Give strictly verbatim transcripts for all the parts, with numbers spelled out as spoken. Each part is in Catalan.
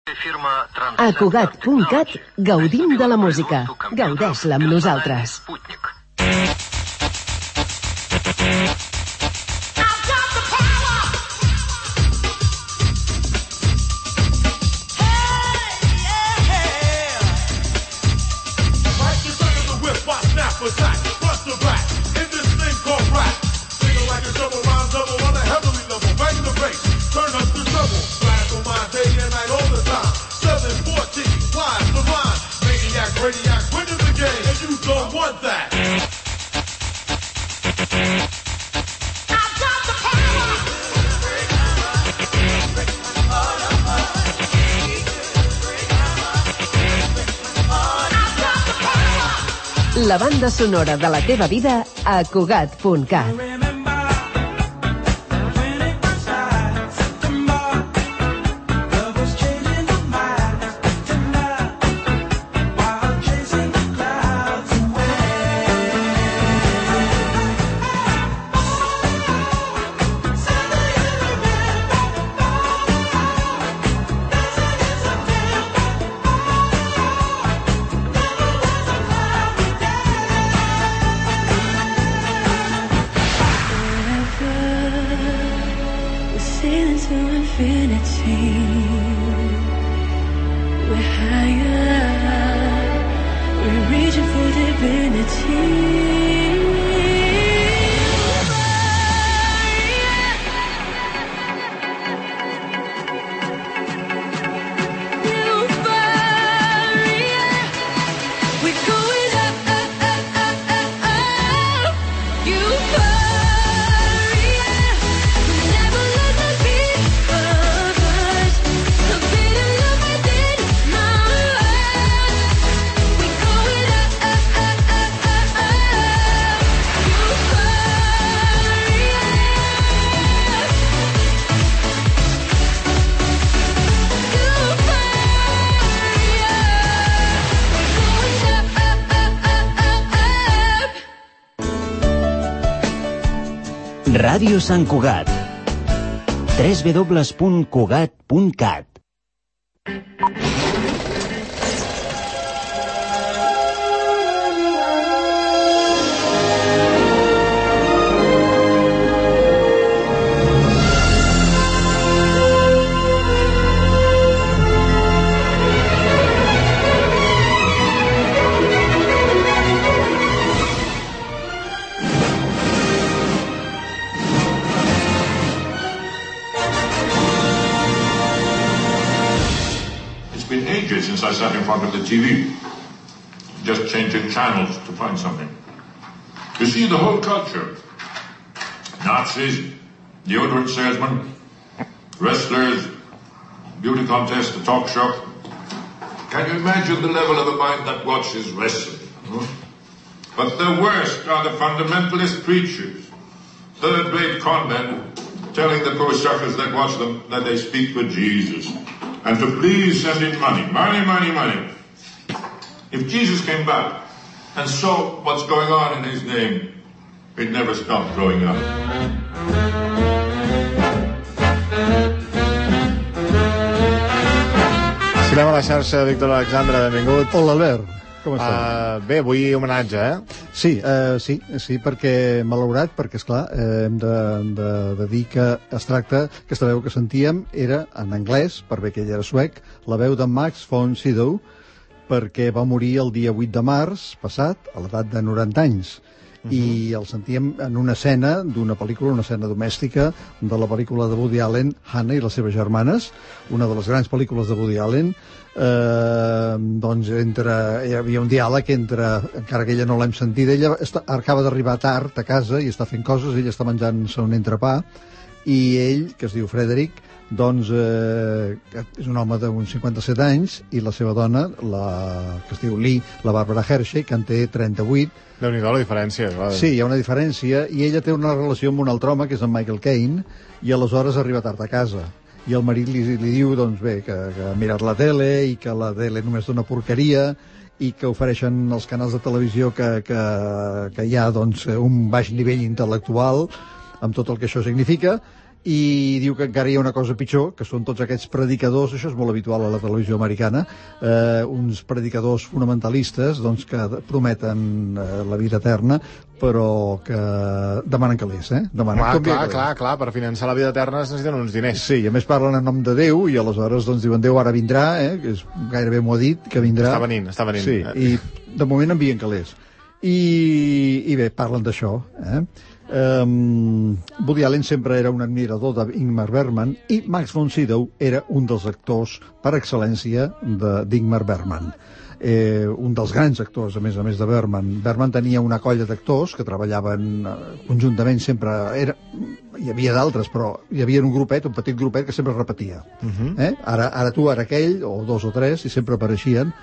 A Cugat punt cat gaudim de la música. Gaudeix-la amb nosaltres. La banda sonora de la teva vida a Cugat punt cat. Ràdio Sant Cugat. w w w punt cugat punt cat. Since I sat in front of the T V, just changing channels to find something. You see the whole culture. Nazis, deodorant salesmen, wrestlers, beauty contest, the talk show. Can you imagine the level of a mind that watches wrestling? Hmm? But the worst are the fundamentalist preachers, third-rate conmen telling the poor suckers that watch them that they speak for Jesus. And to please send in money, money, money, money. If Jesus came back and saw what's going on in his name, he'd never stop growing up. Cinema a la xarxa, Víctor Alexandre, benvingut. Hola, Albert. Com estàs? Uh, bé, avui homenatge, eh? Sí, uh, sí, sí, perquè malaurat, perquè, esclar, eh, hem de, de, de dir que es tracta, aquesta veu que sentíem era en anglès, per bé que ell era suec, la veu de Max von Sydow, perquè va morir el dia vuit de març passat, a l'edat de noranta anys. Uh-huh. I el sentíem en una escena d'una pel·lícula, una escena domèstica de la pel·lícula de Woody Allen, Hannah i les seves germanes, una de les grans pel·lícules de Woody Allen. Eh, doncs entre, hi havia un diàleg entre, encara que ella no l'hem sentit, ella està, acaba d'arribar tard a casa i està fent coses, ella està menjant-se un entrepà, i ell, que es diu Frederick, doncs eh, és un home d'uns cinquanta-set anys, i la seva dona, la, que es diu Lee, la Barbara Hershey, que en té trenta-vuit. Déu-n'hi-do la diferència, clar. Sí, hi ha una diferència, i ella té una relació amb un altre home, que és en Michael Caine, i aleshores arriba tard a casa. I el marit li, li diu, doncs bé, que, que ha mirat la tele i que la tele només dona porqueria i que ofereixen els canals de televisió que, que, que hi ha doncs, un baix nivell intel·lectual amb tot el que això significa, i diu que encara hi ha una cosa pitjor, que són tots aquests predicadors, això és molt habitual a la televisió americana, eh, uns predicadors fonamentalistes doncs, que prometen eh, la vida eterna, però que demanen calés, eh? Demanen Clar, clar, calés. clar, clar, per finançar la vida eterna es necessiten uns diners. Sí, i a més parlen en nom de Déu, i aleshores doncs, diuen Déu ara vindrà, eh? Que és, gairebé m'ho ha dit, que vindrà. Està venint, està venint. Sí, i de moment envien calés. I, i bé, parlen d'això, eh? Um, Woody Allen sempre era un admirador d'Ingmar Bergman i Max von Sydow era un dels actors per excel·lència d'Ingmar Bergman, eh, un dels grans actors a més a més de Bergman. Bergman tenia una colla d'actors que treballaven eh, conjuntament, sempre era, hi havia d'altres, però hi havia un grupet, un petit grupet que sempre repetia. Uh-huh. eh? ara, ara tu, ara aquell, o dos o tres, i sempre apareixien.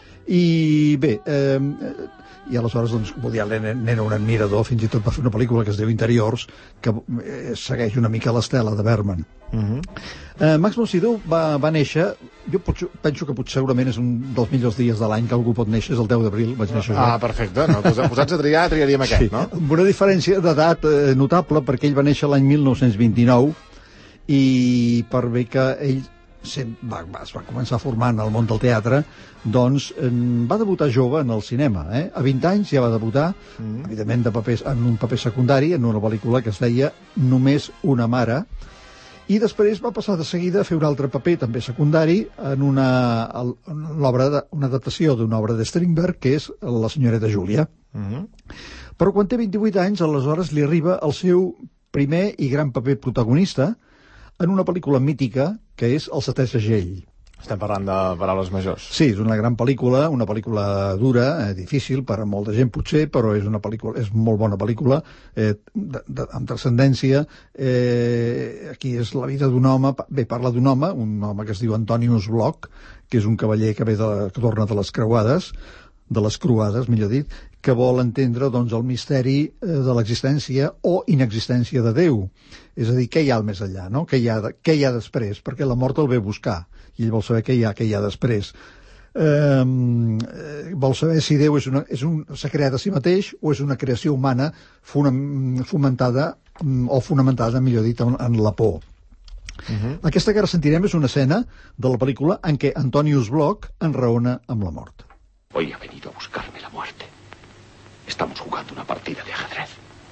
I bé, eh, i aleshores doncs, Woody Allen n'era un admirador, fins i tot va fer una pel·lícula que es diu Interiors, que eh, segueix una mica l'estela de Bergman. Uh-huh. eh, Max von Sydow va, va néixer, jo potser, penso que potser segurament és un dels millors dies de l'any que algú pot néixer, és el deu d'abril, vaig néixer jo. Ah, perfecte, no? Posats a triar, triaríem aquest, sí, no? Amb una diferència d'edat eh, notable, perquè ell va néixer l'any mil nou-cents vint-i-nou, i per bé que ell Va, va, es va començar formant al món del teatre, doncs eh, va debutar jove en el cinema, eh? A vint anys ja va debutar, mm. evidentment de papers, en un paper secundari, en una pel·lícula que es deia Només una mare, i després va passar de seguida a fer un altre paper també secundari en una, l'obra de, una adaptació d'una obra de Strindberg, que és La senyoreta Júlia. Mm. Però quan té vint-i-vuit anys, aleshores li arriba el seu primer i gran paper protagonista en una pel·lícula mítica que és El setè segell. Estem parlant de Paraules majors. Sí, és una gran pel·lícula, una pel·lícula dura, eh, difícil per a molta gent potser, però és una pel·lícula, és molt bona pel·lícula, eh, de, de, amb transcendència. Eh, aquí és la vida d'un home, bé, parla d'un home, un home que es diu Antonius Bloch, que és un cavaller que ve de, que torna de les creuades, de les croades, millor dit, que vol entendre doncs, el misteri eh, de l'existència o inexistència de Déu. És a dir, què hi ha al més enllà, no? Què hi ha, de, què hi ha després? Perquè la mort el ve a buscar, i ell vol saber què hi ha, què hi ha després. Eh, vol saber si Déu és una, és un, s'ha creat a si mateix o és una creació humana fomentada o fonamentada, millor dit, en, en la por. Uh-huh. Aquesta que ara sentirem és una escena de la pel·lícula en què Antonius Bloch enraona amb la mort. Hoy ha venido a buscarme la muerte. Estamos jugando una partida de ajedrez.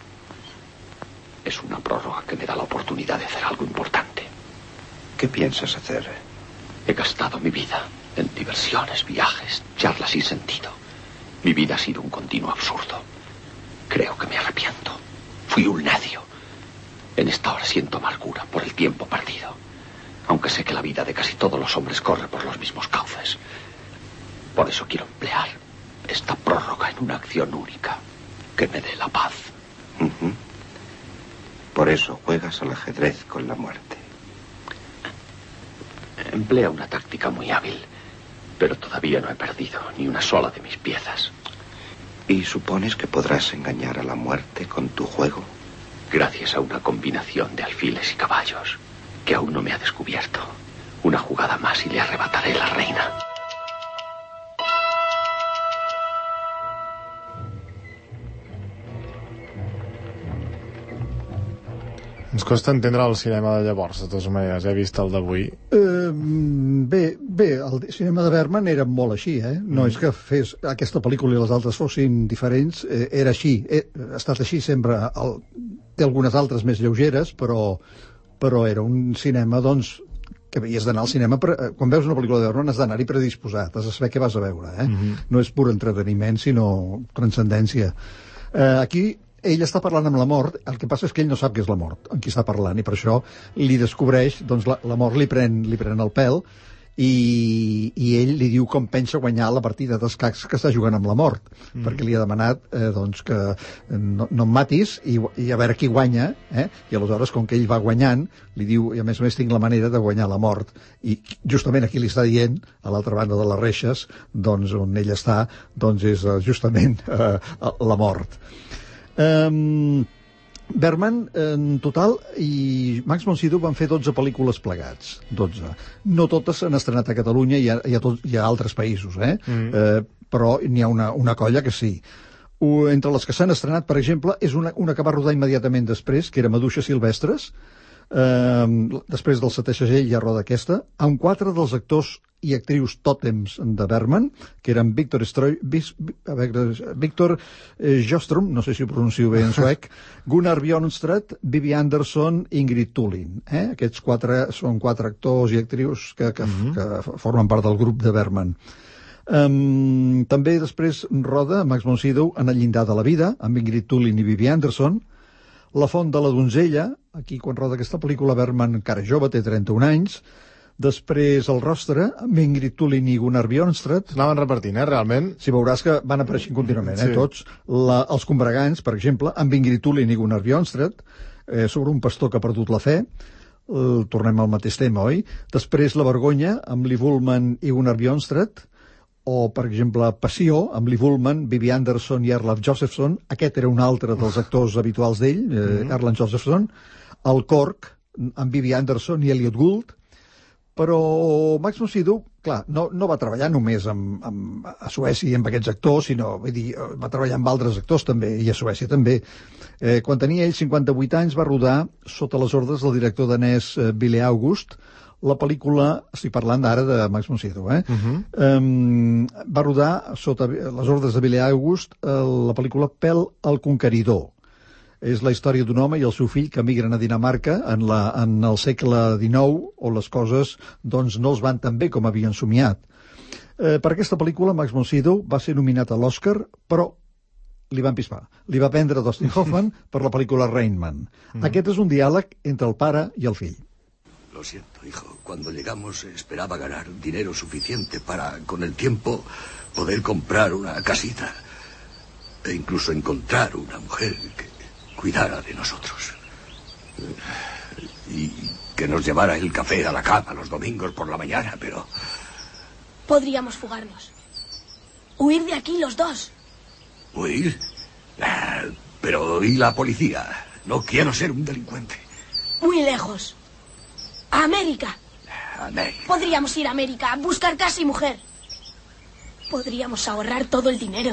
Es una prórroga que me da la oportunidad de hacer algo importante. ¿Qué piensas hacer? He gastado mi vida en diversiones, viajes, charlas sin sentido. Mi vida ha sido un continuo absurdo. Creo que me arrepiento. Fui un necio. En esta hora siento amargura por el tiempo perdido. Aunque sé que la vida de casi todos los hombres corre por los mismos cauces. Por eso quiero emplear esta prórroga en una acción única que me dé la paz. Uh-huh. Por eso juegas al ajedrez con la muerte. Emplea una táctica muy hábil, pero todavía no he perdido ni una sola de mis piezas. ¿Y supones que podrás engañar a la muerte con tu juego? Gracias a una combinación de alfiles y caballos que aún no me ha descubierto. Una jugada más y le arrebataré la reina. Ens costa entendre el cinema de llavors, de totes maneres, he vist el d'avui. Uh, bé, bé, el cinema de Bergman era molt així, eh? No mm. és que fes aquesta pel·lícula i les altres fossin diferents, eh, era així, eh, ha estat així sempre. El, té algunes altres més lleugeres, però, però era un cinema, doncs, que havies d'anar al cinema, per, quan veus una pel·lícula de Bergman has d'anar-hi predisposat, has de saber què vas a veure, eh? Mm-hmm. No és pur entreteniment, sinó transcendència. Eh, aquí ell està parlant amb la mort, el que passa és que ell no sap què és la mort, amb qui està parlant, i per això li descobreix, doncs la, la mort li pren, li pren el pèl, i, i ell li diu com pensa guanyar la partida d'escacs que està jugant amb la mort, mm. perquè li ha demanat eh, doncs que no, no em matis i, i a veure qui guanya, eh? I aleshores com que ell va guanyant, li diu, i a més a més tinc la manera de guanyar la mort, i justament aquí li està dient, a l'altra banda de les reixes, doncs on ell està, doncs és justament eh, la mort. Um, Bergman, en total, i Max von Sydow van fer dotze pel·lícules plegats, dotze. No totes s'han estrenat a Catalunya, hi ha, hi ha, tot, hi ha altres països, eh? Mm. eh però n'hi ha una, una colla que sí. O, entre les que s'han estrenat, per exemple, és una, una que va rodar immediatament després, que era Maduixes Silvestres, Eh, després del setè segell ja roda aquesta, amb quatre dels actors i actrius tòtems de Bergman, que eren Victor Stroy, Vis, a veure, Victor eh, Jostrom, no sé si ho pronuncio bé en suec, Gunnar Bjornstad, Vivi Anderson, Ingrid Tullin. Eh? Aquests quatre són quatre actors i actrius que, que, mm-hmm. que formen part del grup de Bergman. Um, també després roda Max von Sydow en El llindar de la vida, amb Ingrid Tullin i Vivi Anderson. La font de la donzella, aquí quan roda aquesta pel·lícula Bergman encara jove, té trenta-un anys. Després El rostre, amb Ingrid Tullin i Gunnar Bjornstad. Anaven repartint, eh, realment. Si veuràs que van apareixent contínuament, eh, sí. tots. La, els combregants, per exemple, amb Ingrid Tullin i Gunnar Bjornstad, eh, sobre un pastor que ha perdut la fe. Eh, tornem al mateix tema, oi? Després La vergonya, amb Liv Ullmann i Gunnar Bjornstad. O, per exemple, Passió, amb Liv Ullmann, Vivi Anderson i Erland Josephson. Aquest era un altre dels actors habituals d'ell, eh, mm-hmm. Erland Josephson. El Cork, amb Vivi Anderson i Elliot Gould. Però Max von Sydow, clar, no, no va treballar només amb, amb, a Suècia amb aquests actors, sinó vull dir, va treballar amb altres actors també, i a Suècia també. Eh, quan tenia ell cinquanta-vuit anys va rodar, sota les ordres del director danès eh, Ville August, la pel·lícula, estic parlant ara de Max von Sydow, eh? Uh-huh. Um, va rodar, sota les ordres de Ville August, eh, la pel·lícula Pel el Conqueridor. És la història d'un home i el seu fill que emigren a Dinamarca en, la, en el segle dinou, on les coses doncs, no els van tan bé com havien somiat. Eh, per aquesta pel·lícula, Max von Sydow va ser nominat a l'Oscar, però li van pispar. Li va prendre Dustin Hoffman per la pel·lícula Rain Man. Mm. Aquest és un diàleg entre el pare i el fill. Lo siento, hijo. Cuando llegamos esperaba ganar dinero suficiente para, con el tiempo, poder comprar una casita e incluso encontrar una mujer que cuidara de nosotros y que nos llevara el café a la cama los domingos por la mañana, pero... Podríamos fugarnos. Huir de aquí los dos. ¿Huir? Ah, pero ¿y la policía? No quiero ser un delincuente. Muy lejos. A América. América. Podríamos ir a América, buscar casa y mujer. Podríamos ahorrar todo el dinero.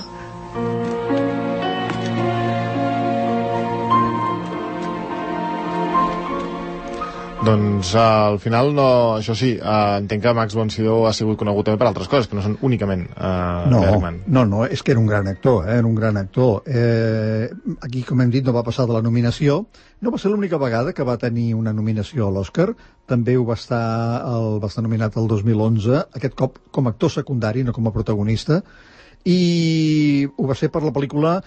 Doncs uh, al final, no, això sí, uh, entenc que Max von Sydow ha sigut conegut també per altres coses, que no són únicament uh, no, Bergman. No, no, és que era un gran actor, eh? Era un gran actor. Eh, aquí, com hem dit, no va passar de la nominació. No va ser l'única vegada que va tenir una nominació a l'Oscar. També ho va estar, el, va estar nominat el dos mil onze, aquest cop com a actor secundari, no com a protagonista. I ho va ser per la pel·lícula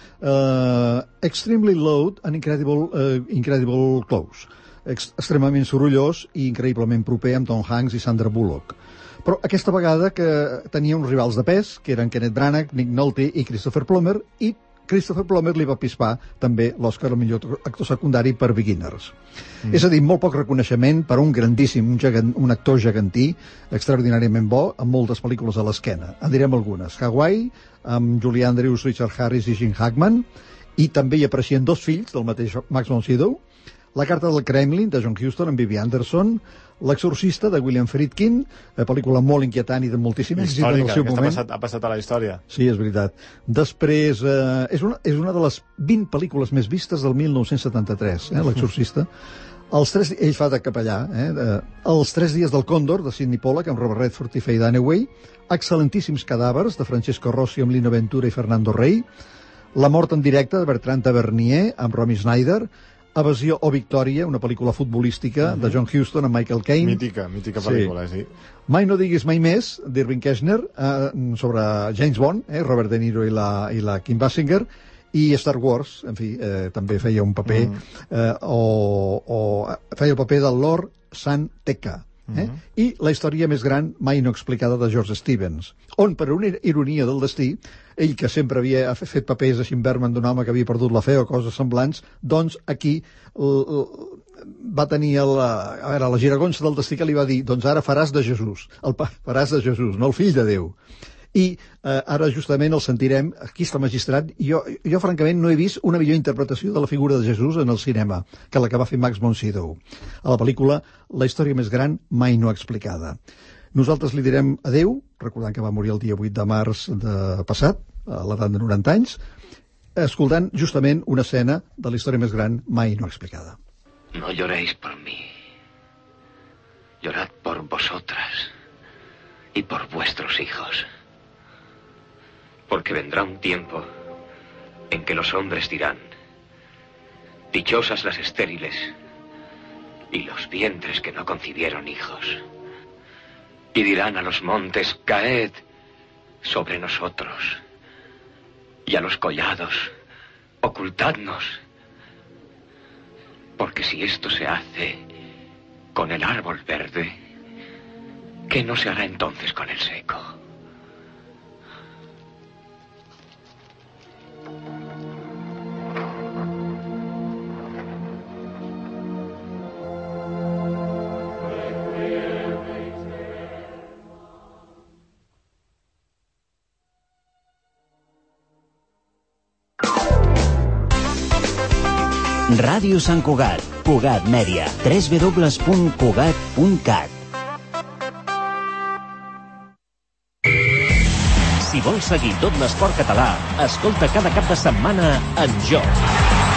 uh, Extremely Loud and Incredible, uh, Incredible Close. Extremament sorollós i increïblement proper amb Tom Hanks i Sandra Bullock. Però aquesta vegada que tenia uns rivals de pes, que eren Kenneth Branagh, Nick Nolte i Christopher Plummer, i Christopher Plummer li va pispar també l'Oscar al millor actor secundari per Beginners. Mm. És a dir, molt poc reconeixement per un grandíssim, un, gegant, un actor gegantí, extraordinàriament bo, amb moltes pel·lícules a l'esquena. En direm algunes. Hawaii, amb Julie Andrews, Richard Harris i Gene Hackman, i també hi apareixien dos fills del mateix Max von Sydow, La carta del Kremlin, de John Huston, amb Vivi Anderson, L'exorcista, de William Friedkin, una pel·lícula molt inquietant i de moltíssim èxit en el seu moment. Ha passat, ha passat a la història. Sí, és veritat. Després, eh, és, una, és una de les vint pel·lícules més vistes del mil nou-cents setanta-tres, eh, L'exorcista. Els tres, ell fa de capellà, eh, de, Els tres dies del Còndor, de Sidney Pollack, amb Robert Redford i Faye Dunaway, Excel·lentíssims cadàvers, de Francesco Rossi, amb Lino Ventura i Fernando Rey, La mort en directe, de Bertrand Tavernier, amb Romy Schneider, Evasió o Victòria, una pel·lícula futbolística uh-huh. de John Huston amb Michael Caine. Mítica, mítica pel·lícula, sí. sí. Mai no diguis mai més, d'Irving Kershner, eh, sobre James Bond, eh, Robert De Niro i la, i la Kim Basinger, i Star Wars, en fi, eh, també feia un paper, uh-huh. eh, o, o feia el paper del Lord San Tekka. Eh? Uh-huh. I La història més gran mai no explicada, de George Stevens, on, per una ironia del destí, ell que sempre havia fet papers així en Bergman d'un home que havia perdut la fe o coses semblants, doncs aquí l, l, va tenir el, a veure, la giragonsa del destí que li va dir, doncs ara faràs de Jesús, el pa, faràs de Jesús, no el fill de Déu. I eh, ara justament el sentirem, aquí està el magistrat, i jo, jo francament no he vist una millor interpretació de la figura de Jesús en el cinema que la que va fer Max von Sydow a la pel·lícula La història més gran mai no explicada. Nosaltres li direm adeu, recordant que va morir el dia vuit de març de passat, a l'edat de noranta anys, escoltant justament una escena de La història més gran mai no explicada. No lloréis por mí. Llorad por vosotras y por vuestros hijos. Porque vendrá un tiempo en que los hombres dirán: dichosas las estériles y los vientres que no concibieron hijos. Y dirán a los montes: caed sobre nosotros. Y a los collados: ocultadnos. Porque si esto se hace con el árbol verde, ¿qué no se hará entonces con el seco? Ràdio Sant Cugat, Cugat Mèdia, w w w punt cugat punt cat. Si vols seguir tot l'esport català, escolta cada cap de setmana En Joc.